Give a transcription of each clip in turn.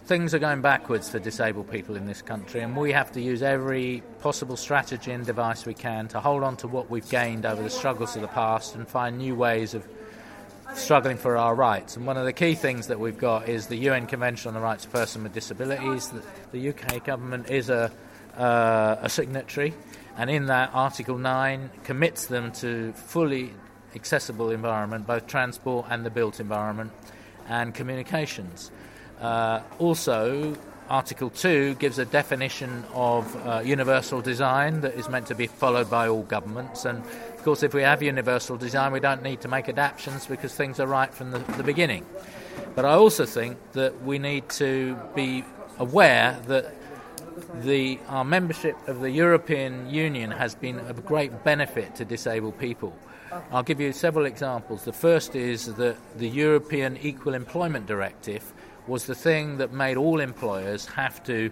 things are going backwards for disabled people in this country, and we have to use every possible strategy and device we can to hold on to what we've gained over the struggles of the past and find new ways of struggling for our rights. And one of the key things that we've got is the UN Convention on the Rights of Persons with Disabilities. The UK government is a signatory, and in that Article 9 commits them to fully accessible environment, both transport and the built environment, and communications. Also, Article 2 gives a definition of universal design that is meant to be followed by all governments. And, of course, if we have universal design, we don't need to make adaptations because things are right from the beginning. But I also think that we need to be aware that our membership of the European Union has been of great benefit to disabled people. I'll give you several examples. The first is that the European Equal Employment Directive was the thing that made all employers have to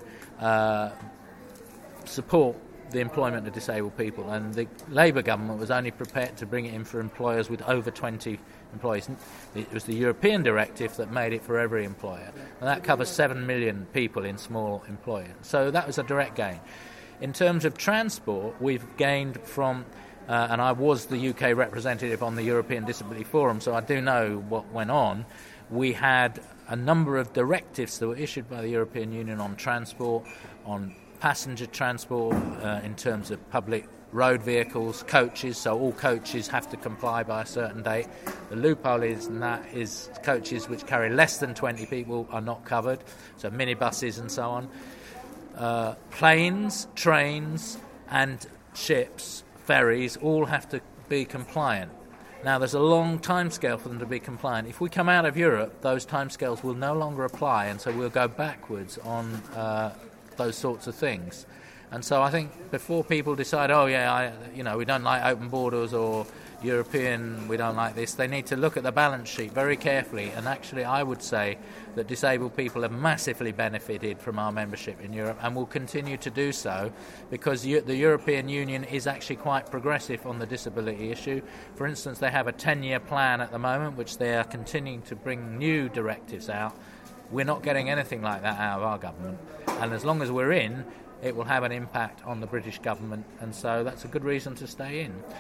support the employment of disabled people, and the Labour government was only prepared to bring it in for employers with over 20 employees. It was the European directive that made it for every employer, and that covers 7 million people in small employers. So that was a direct gain. In terms of transport, we've gained from, and I was the UK representative on the European Disability Forum, so I do know what went on. We had a number of directives that were issued by the European Union on transport, on passenger transport, in terms of public road vehicles, coaches, so all coaches have to comply by a certain date. The loophole is coaches which carry less than 20 people are not covered, so minibuses and so on. Planes, trains and ships, ferries, all have to be compliant. Now, there's a long timescale for them to be compliant. If we come out of Europe, those timescales will no longer apply, and so we'll go backwards on those sorts of things. And so I think before people decide, we don't like open borders or European, we don't like this, they need to look at the balance sheet very carefully. And actually, I would say that disabled people have massively benefited from our membership in Europe and will continue to do so, because the European Union is actually quite progressive on the disability issue. For instance, they have a 10-year plan at the moment, which they are continuing to bring new directives out. We're not getting anything like that out of our government. And as long as we're in, it will have an impact on the British government, and so that's a good reason to stay in.